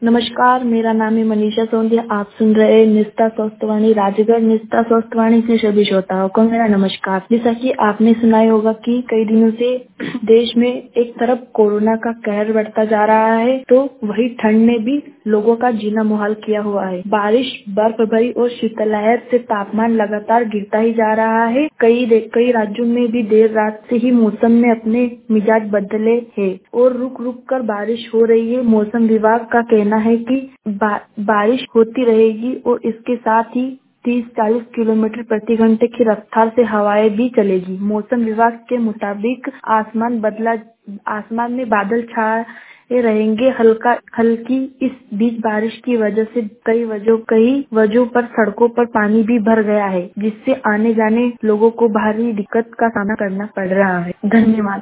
नमस्कार, मेरा नाम है मनीषा सोंधिया। आप सुन रहे हैं निष्ठा स्वस्थवाणी राजगढ़। निष्ठा स्वस्थवाणी से सभी श्रोताओं को मेरा नमस्कार। जैसा कि आपने सुना ही होगा कि कई दिनों से देश में एक तरफ कोरोना का कहर बढ़ता जा रहा है, तो वही ठंड ने भी लोगों का जीना मुहाल किया हुआ है। बारिश, बर्फबारी और शीतलहर से तापमान लगातार गिरता ही जा रहा है। कई राज्यों में भी देर रात से ही मौसम में अपने मिजाज बदले हैं और रुक रुक कर बारिश हो रही है। मौसम विभाग का कहना है कि बारिश होती रहेगी और इसके साथ ही 30-40 किलोमीटर प्रति घंटे की रफ्तार से हवाएं भी चलेगी। मौसम विभाग के मुताबिक आसमान में बादल छाए रहेंगे। हल्की इस बीच बारिश की वजह से कई वजहों पर सड़कों पर पानी भी भर गया है, जिससे आने जाने लोगों को भारी दिक्कत का सामना करना पड़ रहा है। धन्यवाद।